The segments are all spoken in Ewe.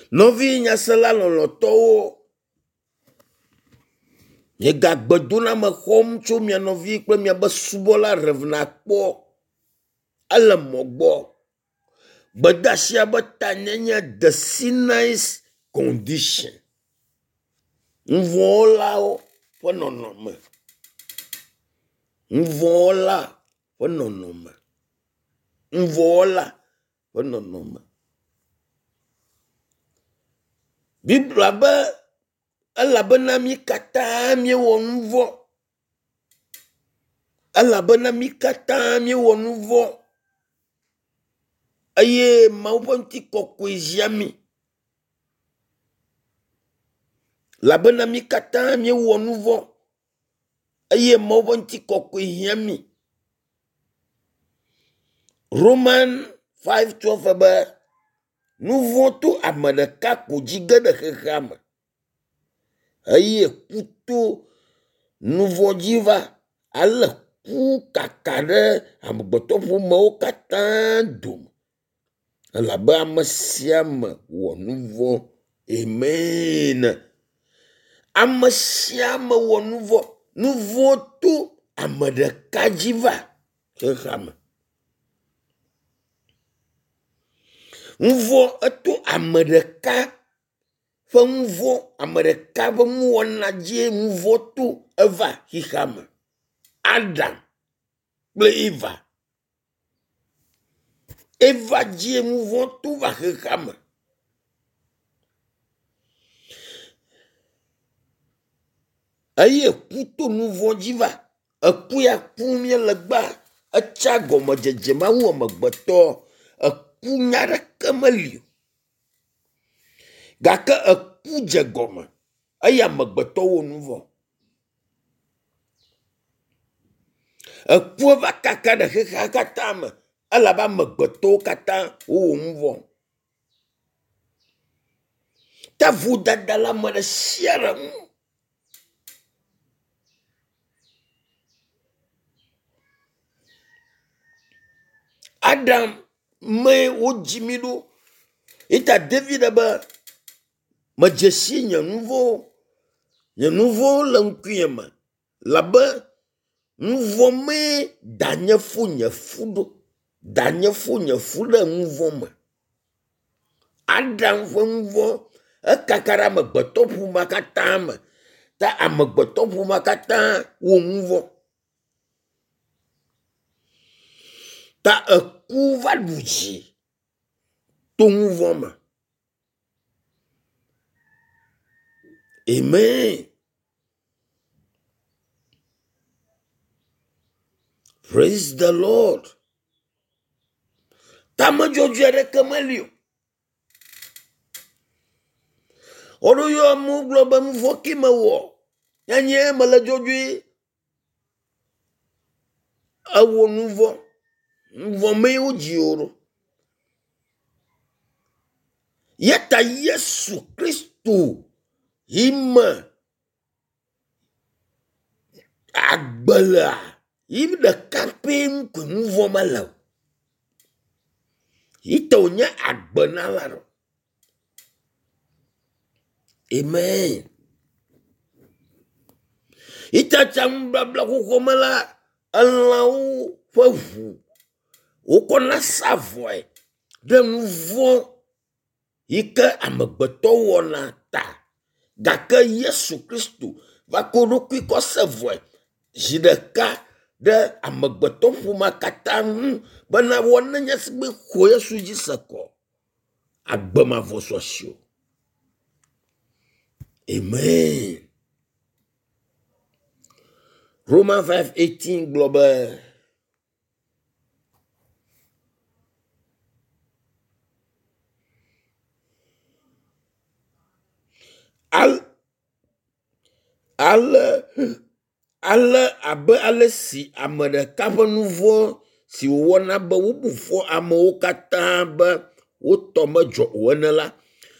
Novi nyasela lolotowo. Ye gagbedona me xɔm tso mia novi kple mia be subɔla revna kpɔ. Ele mogbo. Bedasia be tanyenya the Sinai's condition. Nvolao ƒe nɔnɔme. Nvola ƒe nɔnɔme. Nvola ƒe nɔnɔme. Biblia be elabena mi katã miewɔ nu vɔ. Elabena mi katã miewɔ nu vɔ. Eye Mawu ƒe ŋutikɔkɔe zia mi. Labena mi katã miewɔ nu vɔ. Eye Mawu ƒe ŋutikɔkɔe zia mi. Roman 5:12 be nu vɔ to ame ɖeka ko dzi ge ɖe xexea me. Eye ku to nu vɔ dzi va. Ale ku kaka ɖe amegbetɔƒomewo katã dome. Elabe ame sia ame wɔ nu vɔ. Amen. Ame sia ame wɔ nu vɔ. Nu vɔ to ame ɖeka dzi va xexea me. Nu vɔ eto ame ɖeka ƒe nu vɔ, ame ɖeka ƒe nuwɔna dzi nu vɔ to eva xexea me. Adam kple Eva. Eva dzi nu vɔ to va xexea me. Eye ku to nu vɔ dzi va. Eku ya ku miele gba. Etsa gɔme dzedze Mawu amegbetɔ. Eku nya ɖeke meli. Gake eku dze gɔme. Eye amegbetɔ wɔ nu vɔ. Eku va kaka ɖe xexea katã me. Elabe amegbetɔwo katã wowɔ nu vɔ. Ta vodada la me ɖe sia ɖe ŋu. Adam me wo dzi mi ɖo. Ita David be medze si nye nu vɔ. Nye nu vɔ le ŋkuye me. Labe nu vɔ me danye fu nye fu ɖo. Danye fu nye fu ɖe nu vɔ me. Adam ƒe nu vɔ ekaka ɖe amegbetɔƒomea katã me. Ta amegbetɔƒomea katã wɔ nu vɔ. Ta eku va ɖu dzi to nu vɔ me. Amen. Praise the Lord. Tame dzɔdzɔe ɖeke meli o. Oɖo yɔ amewo gblɔ be nu vɔ ke mewɔ. Nyanye mele dzɔdzɔe. Ewɔ nu vɔ. Nu vɔ me wo dzi wo ɖo. Yeta Yesu Kristo ime agbelea. Yim ɖeka pe ŋku nu vɔ me le. Yita wonye agbenala ɖo. Amen. Yita tsam blabla xoxo me la elãwo ƒe ʋu. Wokɔna sa vɔe ɖe nu vɔ yike amegbetɔ wɔna ta. Gake Yesu Kristo va ko ɖokui kɔ se vɔe zi ɖeka ɖe amegbetɔƒomea katã ŋu bena wɔne nye si be xɔ Yesu dzi se kɔ. Agbemavɔ sɔsio. Amen. Romans 5:18 gblɔ be ale abe ale si ame ɖeka ƒe nu vɔ si wòwɔna be wobu fɔ amewo katã be wotɔ medzɔ o ene la,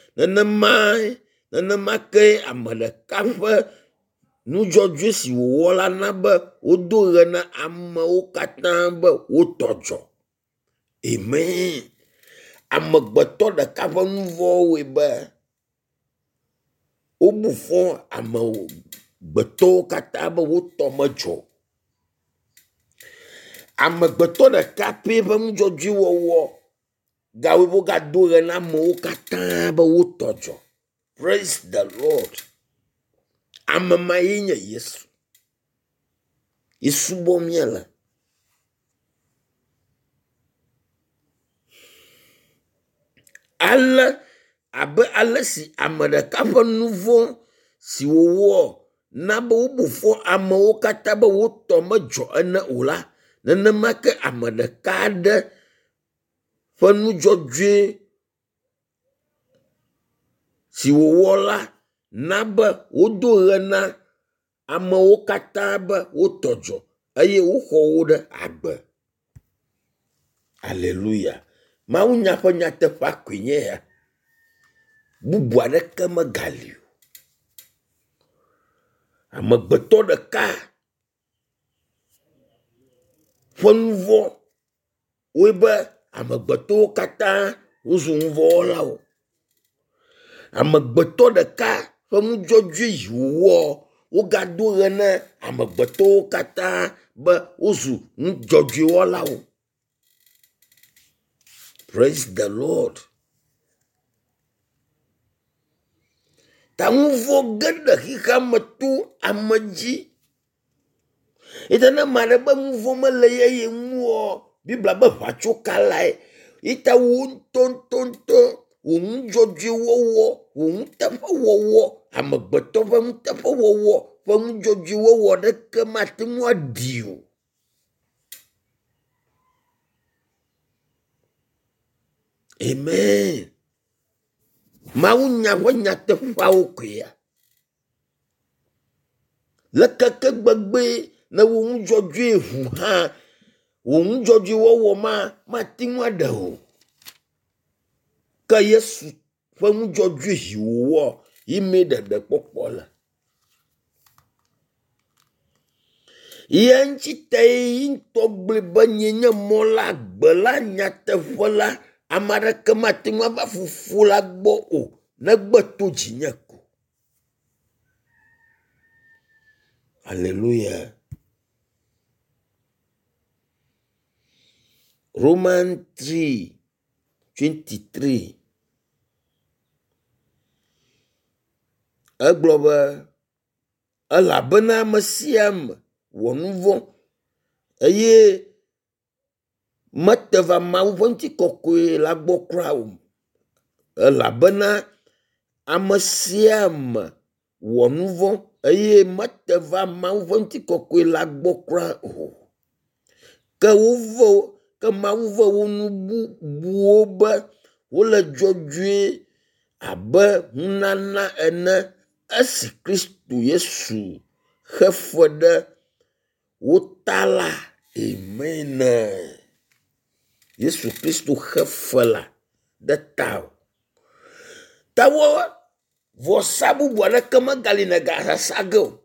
nenema ke ame ɖeka ƒe nudzɔdzɔe si wòwɔ la na be wodo ɣe na amewo katã be wotɔ dzɔ. Amen. Amegbetɔ ɖeka ƒe nu vɔwoe be Wo bufon ame gbeto kata be wo to medzo. Ame gbeto de kape be nudzɔdzui wɔwɔ gawe bo ga do re na amewo kata be wo todzo. Praise the Lord. Ame ma ye nye Yesu. Yesu bo miele. Ale abe ale si ame ɖeka ƒe nuvo si wowɔ na be wo bufo amewo kata be wo tɔ medzo ene o la, nenema ke ame ɖeka aɖe ƒe nudzɔdzɔe si wowɔ la na be wodo ɣe na amewo kata be wo tɔdzo eye woxɔ wo ɖe agbe. Hallelujah. Mawunya ƒe nyateƒea koe nye ya. Bubu aɖeke megali o. Amegbetɔ ɖeka ƒe nuvɔ woe be amegbetɔwo katã wozu nuvɔwɔlawo. Amegbetɔ ɖeka ƒe nudzɔdzɔe yi wowɔ wogado ɣe na amegbetɔwo katã be wozu nudzɔdzɔe wɔlawo. Praise the Lord. Ta nuvɔ ge ɖe xixea me to ame dzi. Ita ne ma ɖe be nuvɔ mele ye ŋu o. Bibla be ʋatsokalae. Ita wo ŋutɔ wo nudzɔdzɔe wɔwɔ, wo nuteƒe wɔwɔ, amegbetɔ ƒe nuteƒe wɔwɔ ƒe nudzɔdzɔe wɔwɔ ɖeke mate ŋu aɖi o. Amen. Mawunya ƒe nyateƒeawo koea. Le keke gbegbe ne wo nudzɔdzɔe ʋu hã, wo nudzɔdzɔe wɔwɔ mate ŋu aɖe o. Ke Yesu ƒe nudzɔdzɔe yi wowɔ yi me ɖeɖe kpɔkpɔ le. Ye ŋtsi te yi ŋutɔ gblɔe be nye mɔ la, gbe la, nyateƒe la, ame aɖeke mate ŋu ava Fofo la gbɔ o, negbe to dzinye ko. Hallelujah. Romans 3:23. Egblɔ be elabena ame sia ame wɔ nu vɔ̃ eye mete va Mawu ƒe ŋutikɔkɔe la gbɔ kura o. Elabena ame sia ame wɔ nu vɔ̃ eye mete va Mawu ƒe ŋutikɔkɔe la gbɔ kura o. Ke Mawu ve wo nu bubuwo be wole dzɔdzɔe abe nunana ene esi Kristo Yesu xe fe ɖe wo ta la. Amen. Yesu Kristo xe fe la ɖe ta o. Ta wo vɔsa bubu aɖeke megali ne gasasa ge o.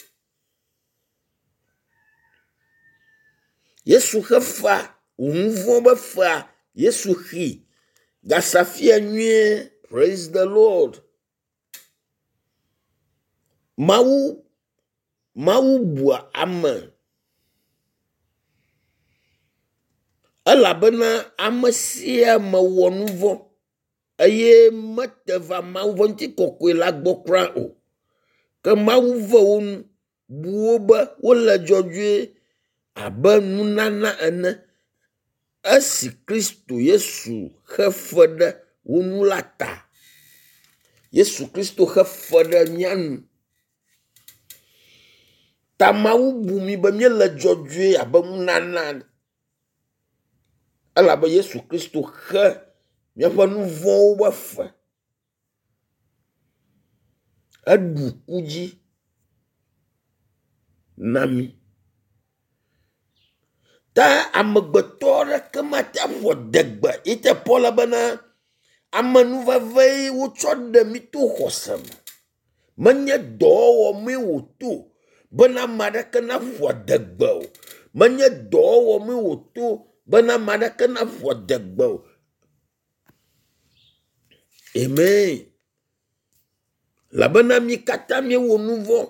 Yesu xe fa nuvɔ be fa Yesu xi gasafia nyuie. Praise the Lord. Mawu bua ame. Elabena ame sia ame wɔ nu vɔ̃ eye mete va Mawu ƒe ŋutikɔkɔe la gbɔ kura o. Ke Mawu ve wo nu buwo be wole dzɔdzɔe abe nunana ene esi Kristo Yesu xe fe ɖe wo nu la ta. Yesu Kristo xe fe ɖe mía nu. Ta Mawu bu mi be míele dzɔdzɔe abe nunana. Elabe Yesu Kristo xe míaƒe nu vɔ̃wo be fe. Eɖu ku dzi na mi. Ta amegbetɔ ɖeke mate aƒo degbe. Ite Paul bena ame nuveve wotsɔ ɖe mi to xɔse me. Menye dɔwɔwɔ me wòto bena ame aɖeke naƒo degbe o. Menye dɔwɔwɔ me wòto bena ame aɖeke naƒo degbe o. Amen. La bena mi kata mi wo nouveau.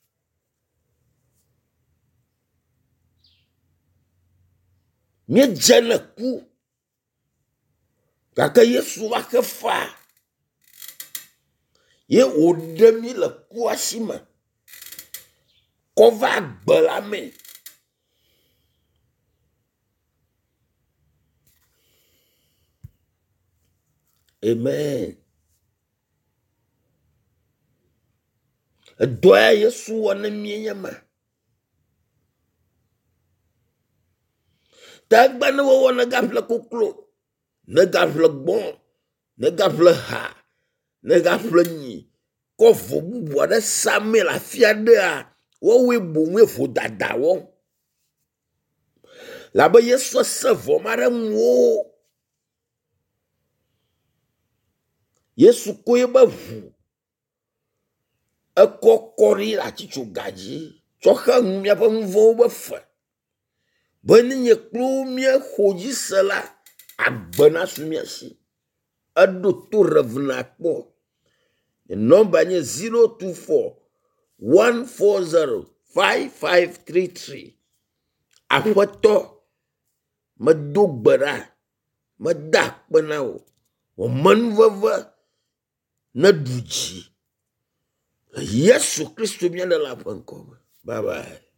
Mi djene ku. Kaka Yesu va ke fa. Ye o demi le ku asime. Ko va gbe la me. Amen. Doya Yesu wane miyenyama. Tagba ne wo wane gafle kuklo. Ne gafle bon. Ne gafle ha. Ne gafle nyi. Ko vo bubu ade same la fiade a. Wo we bon we fo dada wo. La be Yesu se vo mare mwo. Yesu koye be vu. E kokori la chicho gaji. Choka mya pe mvo be fe. Beni nye klo mye hoji sela. Agbena sumya si. Ado to revena po. The number nye 024 140 5533. Afoto. Me do gbera. Me dak pena o. O man veve. Ne duji. Yesu Christ vient de la encore. Bye bye.